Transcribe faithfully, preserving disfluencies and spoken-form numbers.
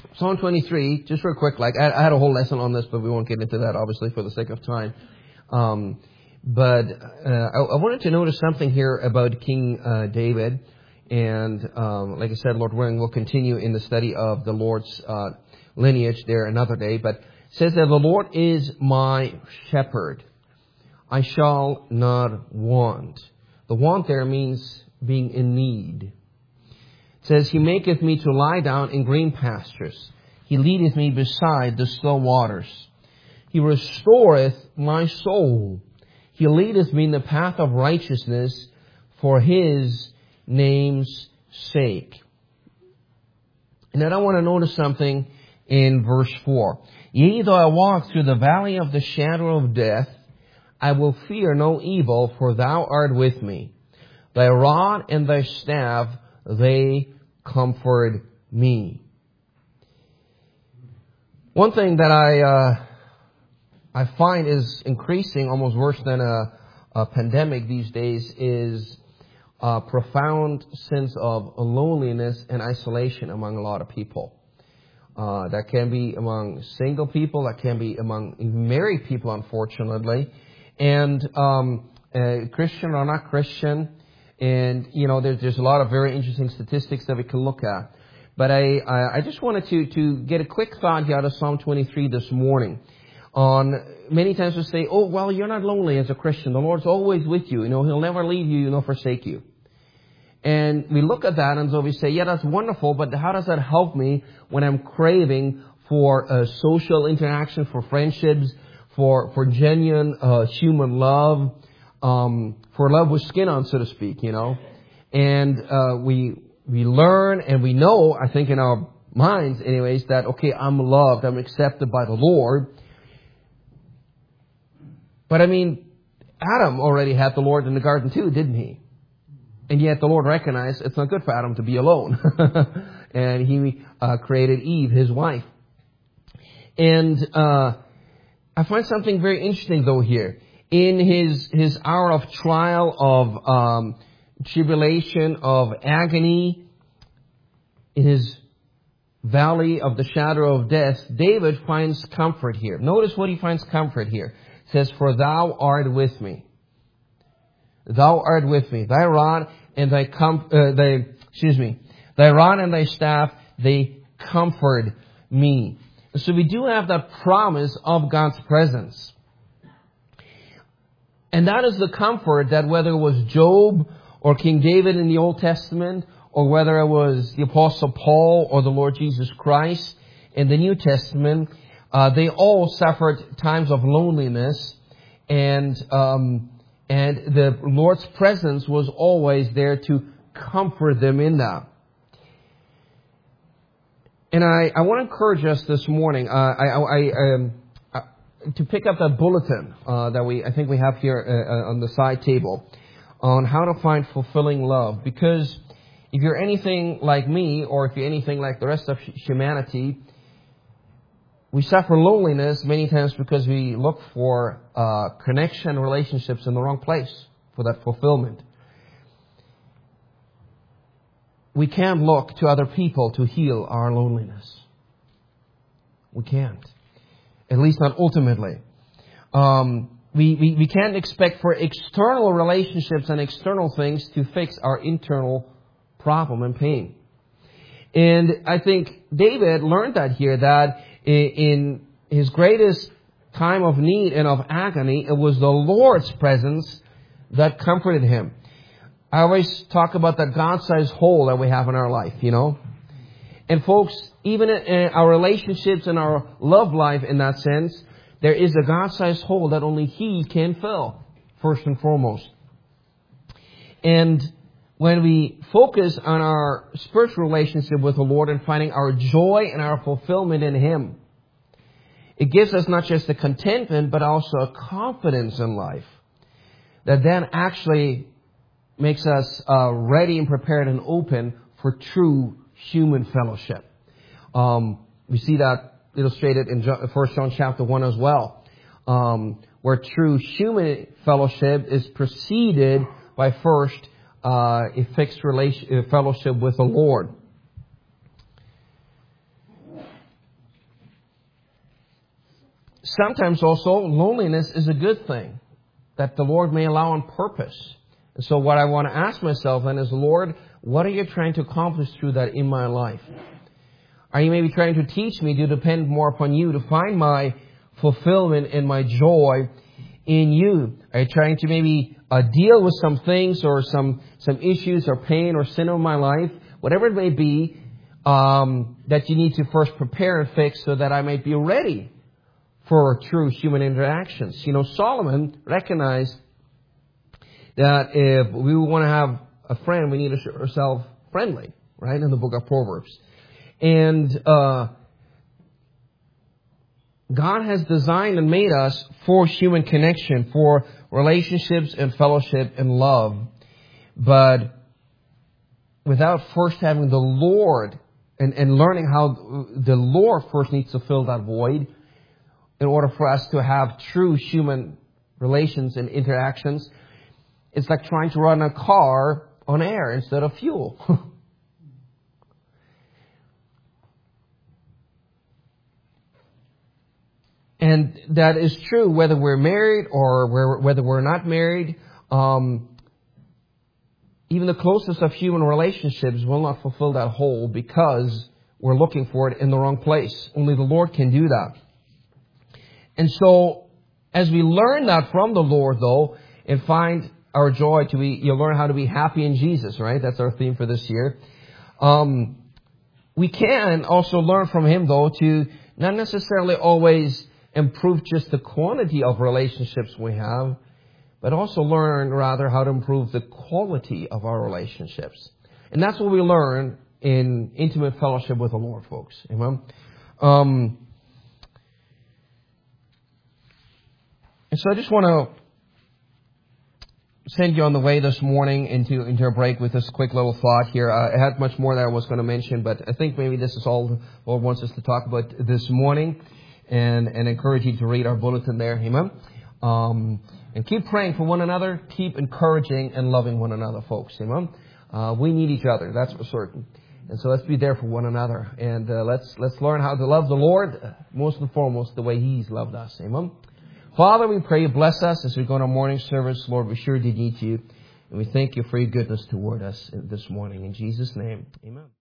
Psalm twenty-three, just real quick, like I, I had a whole lesson on this, but we won't get into that, obviously, for the sake of time. Um, but uh, I, I wanted to notice something here about King uh, David. And um, like I said, Lord willing, we'll continue in the study of the Lord's uh, lineage there another day. But it says that the Lord is my shepherd. I shall not want. The want there means being in need. It says, He maketh me to lie down in green pastures. He leadeth me beside the still waters. He restoreth my soul. He leadeth me in the path of righteousness for His name's sake. And then I want to notice something in verse four. Yea, though I walk through the valley of the shadow of death, I will fear no evil, for Thou art with me. Thy rod and Thy staff, they comfort me. One thing that I uh, I find is increasing, almost worse than a, a pandemic these days, is a profound sense of loneliness and isolation among a lot of people. Uh, that can be among single people, that can be among married people, unfortunately, and um, uh, Christian or not Christian. And, you know, there's, there's a lot of very interesting statistics that we can look at. But I, I, I just wanted to, to get a quick thought here out of Psalm twenty-three this morning. On many times we say, oh, well, you're not lonely as a Christian. The Lord's always with you. You know, He'll never leave you, nor forsake you. And we look at that and so we say, yeah, that's wonderful, but how does that help me when I'm craving for uh, social interaction, for friendships, for, for genuine uh, human love, um, for love with skin on, so to speak, you know? And uh, we we learn and we know, I think in our minds anyways, that, okay, I'm loved, I'm accepted by the Lord. But I mean, Adam already had the Lord in the garden too, didn't he? And yet the Lord recognized it's not good for Adam to be alone. And He uh, created Eve, his wife. And uh, I find something very interesting though here. In his, his hour of trial, of um, tribulation, of agony, in his valley of the shadow of death, David finds comfort here. Notice what he finds comfort here. It says, for Thou art with me. Thou art with me. Thy rod and thy com- uh, thy excuse me, thy rod and thy staff, they comfort me. So we do have that promise of God's presence. And that is the comfort that whether it was Job or King David in the Old Testament, or whether it was the Apostle Paul or the Lord Jesus Christ in the New Testament, uh, they all suffered times of loneliness, and um, and the Lord's presence was always there to comfort them in that. And I, I want to encourage us this morning. Uh, I, I, I um, to pick up that bulletin uh, that we I think we have here uh, on the side table on how to find fulfilling love. Because if you're anything like me, or if you're anything like the rest of humanity, we suffer loneliness many times because we look for uh, connection, relationships in the wrong place for that fulfillment. We can't look to other people to heal our loneliness. We can't. At least not ultimately. Um, we, we, we can't expect for external relationships and external things to fix our internal problem and pain. And I think David learned that here, that in his greatest time of need and of agony, it was the Lord's presence that comforted him. I always talk about that God-sized hole that we have in our life, you know. And folks, even in our relationships and our love life in that sense, there is a God-sized hole that only He can fill, first and foremost. And when we focus on our spiritual relationship with the Lord and finding our joy and our fulfillment in Him, it gives us not just a contentment, but also a confidence in life that then actually makes us uh, ready and prepared and open for true human fellowship. Um, we see that illustrated in First John chapter one as well, um, where true human fellowship is preceded by first uh, a fixed relation, uh, fellowship with the Lord. sometimes also loneliness is a good thing that the Lord may allow on purpose. And so what I want to ask myself then is, Lord, what are you trying to accomplish through that in my life? Are you maybe trying to teach me to depend more upon you, to find my fulfillment and my joy in you? Are you trying to maybe uh, deal with some things or some, some issues or pain or sin in my life, whatever it may be, um, that you need to first prepare and fix so that I might be ready for true human interactions? You know, Solomon recognized that if we want to have a friend, we need to show ourselves friendly, right, in the book of Proverbs. And uh God has designed and made us for human connection, for relationships and fellowship and love. But without first having the Lord and, and learning how the Lord first needs to fill that void in order for us to have true human relations and interactions, it's like trying to run a car on air instead of fuel. And that is true whether we're married or whether we're not married. Um, even the closest of human relationships will not fulfill that whole because we're looking for it in the wrong place. Only the Lord can do that. And so, as we learn that from the Lord, though, and find our joy to be, you'll learn how to be happy in Jesus, right? That's our theme for this year. Um, we can also learn from Him, though, to not necessarily always improve just the quantity of relationships we have, but also learn, rather, how to improve the quality of our relationships. And that's what we learn in intimate fellowship with the Lord, folks. Amen? Um, and so I just want to send you on the way this morning into, into a break with this quick little thought here. Uh, I had much more that I was going to mention, but I think maybe this is all the Lord wants us to talk about this morning. And, and encourage you to read our bulletin there. Amen. Um, and keep praying for one another. Keep encouraging and loving one another, folks. Amen. Uh, we need each other. That's for certain. And so let's be there for one another. And uh, let's let's learn how to love the Lord, uh, most and foremost, the way He's loved us. Amen. Father, we pray you bless us as we go to our morning service. Lord, we sure did need you. And we thank you for your goodness toward us this morning. In Jesus' name, amen.